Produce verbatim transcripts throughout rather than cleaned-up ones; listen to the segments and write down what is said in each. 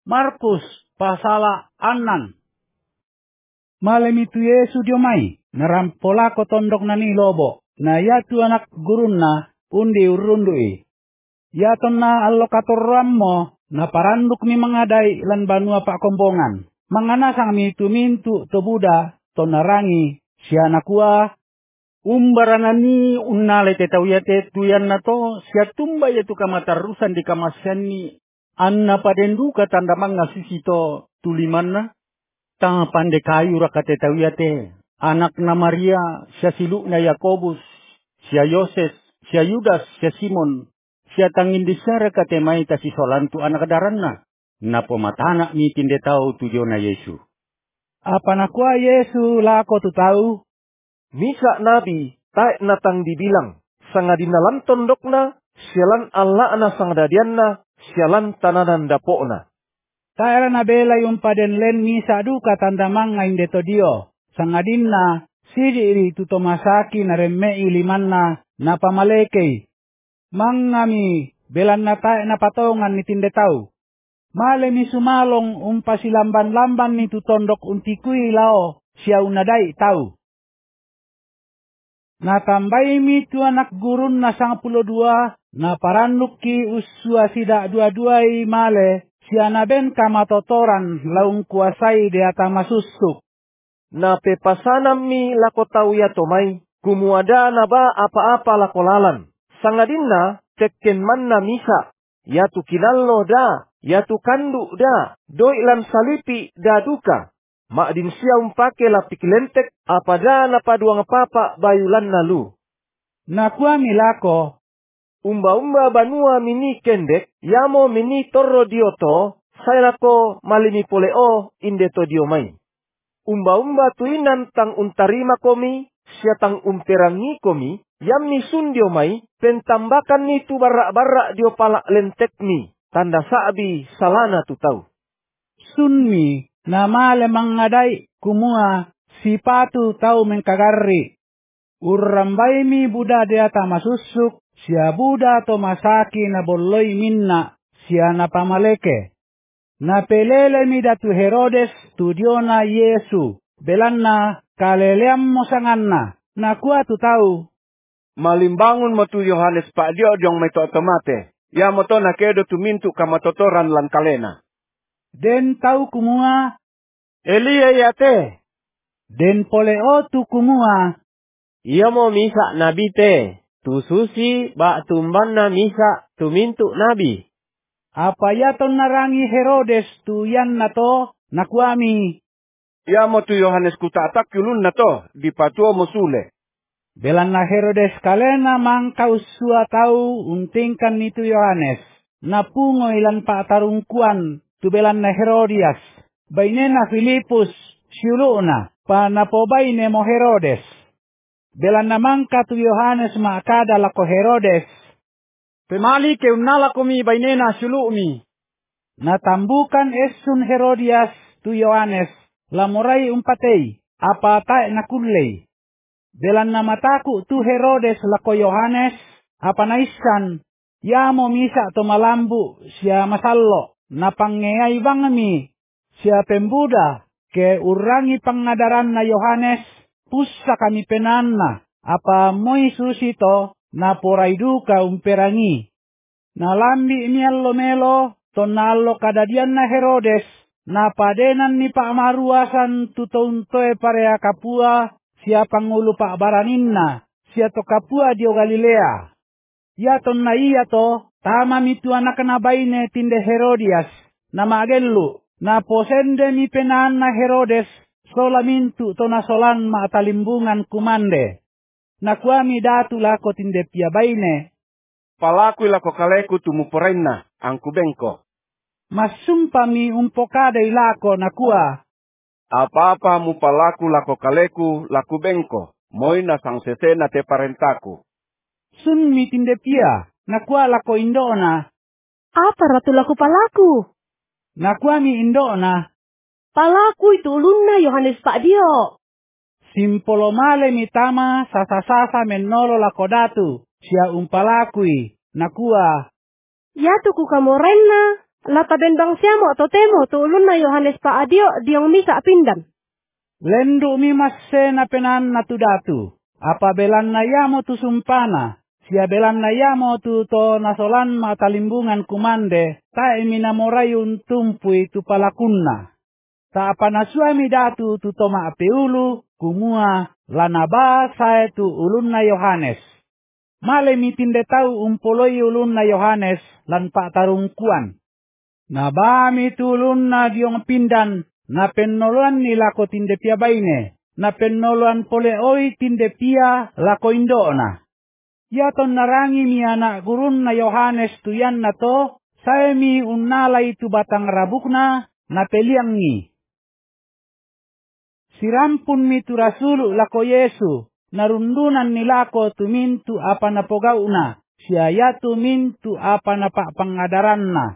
Markus pasala anan. Malam itu Yesu diomai, narampola ko tondok na ni lobo, na yatu anak gurun na undi urundui. Yaton na allokatorram mo, na paranduk mi mangadai lan banua pak kombongan. Manganasang mi tumintu to Buddha, to narangi, siya nakua. Umbaranani unnale te tauyate tuyan na to, siya tumba yatu kamatarusan di kamasyan ni anna padenduka tanda mga sisito tuliman na. Tang pande kayu rakate tauyate, anak na Maria, siya siluk na Yakobus, siya Yoses, siya Yudas, siya Simon, siya tangin di siya rakate may tasisolan tu anak daran na. Napomatana mi tinde tau tuyo na Yesu. Apa nakua Yesu lako tu tahu? Misa nabi, taik natang dibilang, sangadinalan tondok na, sialan Allah na sangadadian na, sialan tananan dapok na. Taera na bela yung paden len misa duka tanda mga indeto dio. Sangadin na, siri iri tutomasaki na remme iliman na napamalekei. Mangami, belan na tae na patongan ni tindetau. Male mi sumalong umpasilamban-lamban ni tutondok untikui lao, siya unadai tau. Natambay mi tu anak gurun na sang pulo dua, na paranuk ki usua sida dua-duai male, siya na ben kamatotoran laung kuasai de ata masusuk. Na pepasanam mi lako tau ya tomai, kumuada na ba apa-apa lako lalan. Sangadin na, tekken man na misa, yatu kinallo da, yatu kandu da, doi lan salipi da duka. Maadin siya umpake lapik lentek, apada na paduang papa bayulan nalu. Nakua milako, Umba-umba banua mini kendek, yamo mini torro dioto, saya lako malimi poleo indeto diomai. Umba-umba tuinan tang untarima komi, siya tang umperangi komi, yam ni sun diomai, pentambakan ni tu barak-barak dio palak lentek ni, tanda saabi salana tu tau. sunmi, na male mangadai kumua, sipatu tau mengkagarri. Urrambay mi Buddha de ata masusuk, siya Buddha to masaki na bolloy minna, siya na pamaleke. Na pelele mi datu Herodes tudio na Yesu, belan na kaleleam mo sanganna, na kuha tu tau. Malimbangun mo tu Yohanes pa dio diong may totomate. Ya mo to na kedo tumintu kamatotoran lan kalena. Den tau kumua, Elia yate. den poleo tu kumua. Iya mo misa nabi te, tu susi ba tumban na misa tumintu nabi. Apa yaton narangi Herodes tu yan na to, nakuami. Ya mo tu Yohanes kutatak yulun na to, di patuo mo sule. Belan na Herodes kalena mangkau sua tau untingkan itu Yohanes. Napungo ilan patarungkuan tu belan na Herodias. Baine na Filipus siuluna pa napobay ne mo Herodes. Belan na mangka tu Yohanes maakada lako Herodes. Pemali ke unala komi bainena sulu mi. Natambukan esun Herodias tu Yohanes lamorai umpatei apa tae nakulei. Belan na mataku tu Herodes lako Yohanes apa naisan yamo misa to malambu siya masallo na pangeyay bangami siya pembuda ke urangi pangadaran na Yohanes pusa kami penanna apa moy susito na poraidu ka umperangi. Nalambi miallo melo tonallo kadadian na Herodes na padenan ni paamaruasan tutuntoe parea kapua siya pangulo pa baraninna siya to kapua dio Galilea. Yaton na iya to tama mitu anak na baine tinde Herodias na magellu na posende mi penan na Herodes solamintu to nasolan maatalimbungan kumande. Nakuami datu lako tinde pia baine. Palaku lako kaleku tumuporenna, angku bengko. Masumpa mi umpokada ilako nakua. Apa-apa mu palaku lako kaleku laku bengko, moy na sang sese na te parentaku. Sun mi tinde pia, nakua lako indona. Apa ratu laku palaku? Nakua mi indona. Palaku itu ulun na Yohanes Pak Dio. Simpolo male mi tama sasa-sasa menolo lako datu, siya umpalakui, nakua. Ya tuku kamorenna. Lata benbang siamo totemo tu ulun na Yohanes pa adio diong misa pindan. Lendu mi masse na penan na tu datu. Apa belan na yamo tu sumpana. Sia belan na yamo tu to nasolan matalimbungan kumande. Ta emina morayun tumpui tu palakunna. Ta apa na suami datu tu toma apeulu. Kumua lanaba sae tu ulun na Yohanes. Male mi tinde tau umpoloi ulun na Yohanes lan pak tarungkuan. Nabami tulun na diong pindan, na pennoloan ni lako tinde pia baine, na pennoloan pole oi tinde pia lako indo na. Yaton narangi mi anak gurun na Yohanes tuyan na to, sae mi unnala itu batang rabukna, na peliang ni. Sirampun mi tu rasulu lako Yesu, narundunan ni lako tumintu apa na pogau na, siya yatu mintu apa na pak pangadaran na.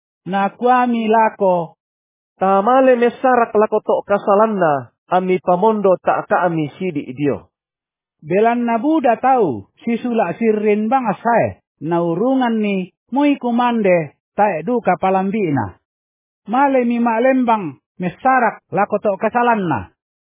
Na kuami lako, tamale mesarak lako to kasalanna, ami pamondo tak ka ami sidi idio. Belan na Buddha tau, sisula sirrin bang asay, naurungan ni, muy kumande, tae duka palambina. Male mi malembang, mesarak lako to kasalanna.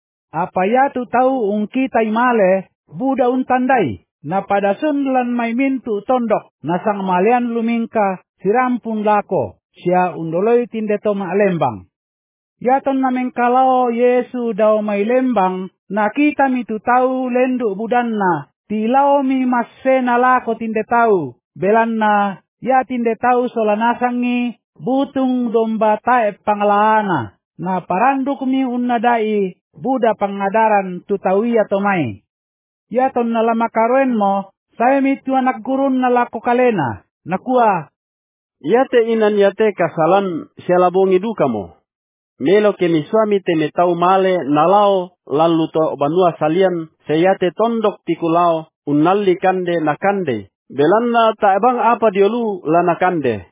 Apa yatu tau ungkitay male, Buddha untandai, na padasun lan may mintu tondok, nasang malian lumingka, sirampun lako. Siya undoloy tinde to maalembang. Yaton namin kalao Yesu daw may lembang, nakita mi tu tau lendu budanna, tilao mi masse nalako tinde tau, belan na, ya tinde tau solanasangi, butung domba tae pangalaana, na paranduk mi unnadai, Buddha pangadaran tu tau iya tomay. Yaton nalamakaroen mo, saya mi tu anak gurun nalako kalena, nakua, Yate inan yate kasalan sialabongi duka mo. Melo ke mi suami te me tau male nalao lalu to banua salian seyate tondok tikulao unalli kande nakande. Belanna ta ebang apa diolu la nakande.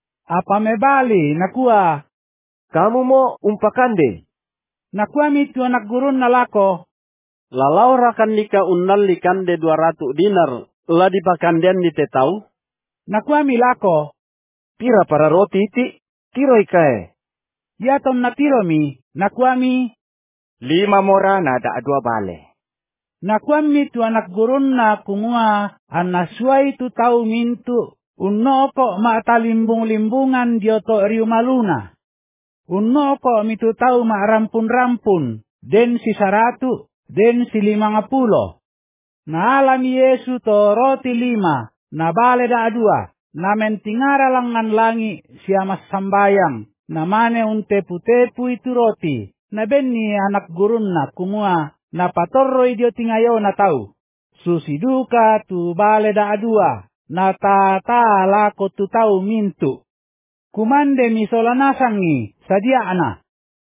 Apa me bali nakua. Kamu mo umpakande. Nakua mi tu anak gurun nalako. Lalau rakan nika unalli kande dua ratu dinar la dipakandian ni te tau. Nakua mi lako. Pira para roti iti, tiro ikae. Yaton na tiro mi, nakuami. Lima mora na da dua bale. Nakuami tu anak gurun na kumua, anasway tu tau mintu, unno ko matalimbung-limbungan dioto riumaluna. Unno ko mitu tau maarampun-rampun, den si saratu, den si limang apulo. Naalami Yesu to roti lima, na bale da dua. Namen tingara langan langi siamas sambayang, namane un tepu-tepu itu roti, na benni anak gurun na kumua, na patorro idio tingayo na tau. Susiduka tu bale da adua, na tata lako tu tau mintu. Kumande mi solanasangi, sadia ana.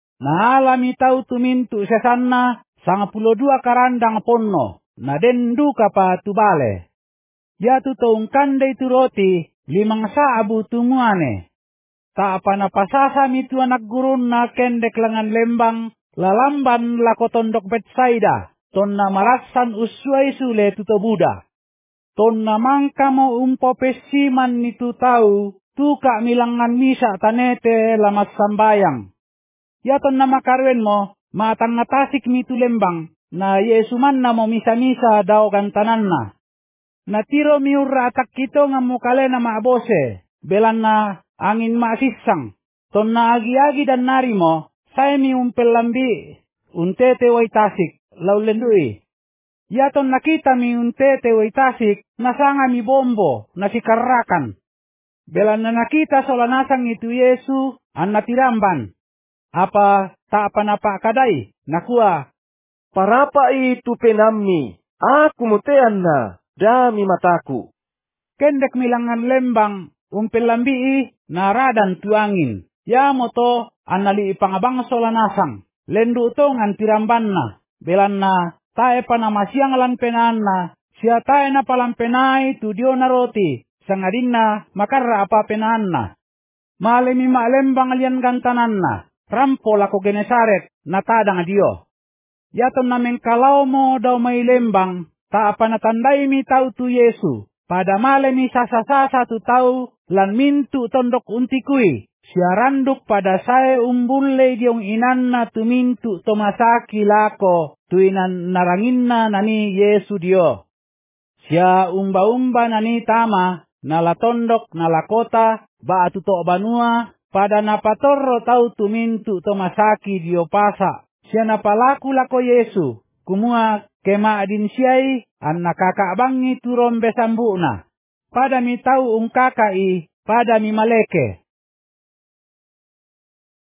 Na alami tau tu mintu sesanna, sangapulo dua karandang ponno, na denduka pa tu bale. Yatu taong kande itu roti, limang saabu tumuane. Ta apa na pasasa mitu anak gurun na kendek langan lembang, lalamban lako tondok Betsaida, ton na marasan usway sule tuto Buddha. Ton na mangka mo umpo pesiman nitu tau, tuka milangan misa tanete lamas sambayang. Yaton na makarwen mo, matang natasik mitu lembang, na Yesuman na mo misa-misa daw gantanan na. Natiro miura atak kito nga mukale na maabose, belan na angin maasisang. Ton na agi-agi dan nari mo, say mi umpel lambi, untete way tasik, laulendui. Yaton nakita mi untete way tasik, nasanga mi bombo, nasikarakan. Belan na nakita solanasang itu Yesu, an natiramban. Apa ta panapa kadai, nakua. Parapa itu penammi, aku mutean na. Dami mataku. Kendek milangan lembang, umpil lambii, naradan tuangin. Ya moto, anali ipangabang solanasang. Lendu to ngan tiramban na. Belan na, tae pa na masyang lanpenaan na. Siya tae na palampenay, tudio na roti. Sangadin na, makarra apa penaan na. Malemi maalembang alian gantanan na. Rampol ako Genesaret, natadang adio. Yaton namin kalaw mo daw may lembang. Ta apa natandai mi tau tu Yesu, pada male mi sasa-sasa tu tau, lan mintu tondok untikui, Sia randuk pada sae umbulle diong inanna tumintu tomasaki lako tuinan naranginna nani Yesu dio. Sia umba-umba nani tama nala tondok nala kota ba atuto banua pada napatorro tau tumintu tomasaki dio pasa. Sia napalaku lako Yesu kumua kema adin siai anna kakak bangi turon besambuna. Pada mi tau ung kakai pada mi maleke.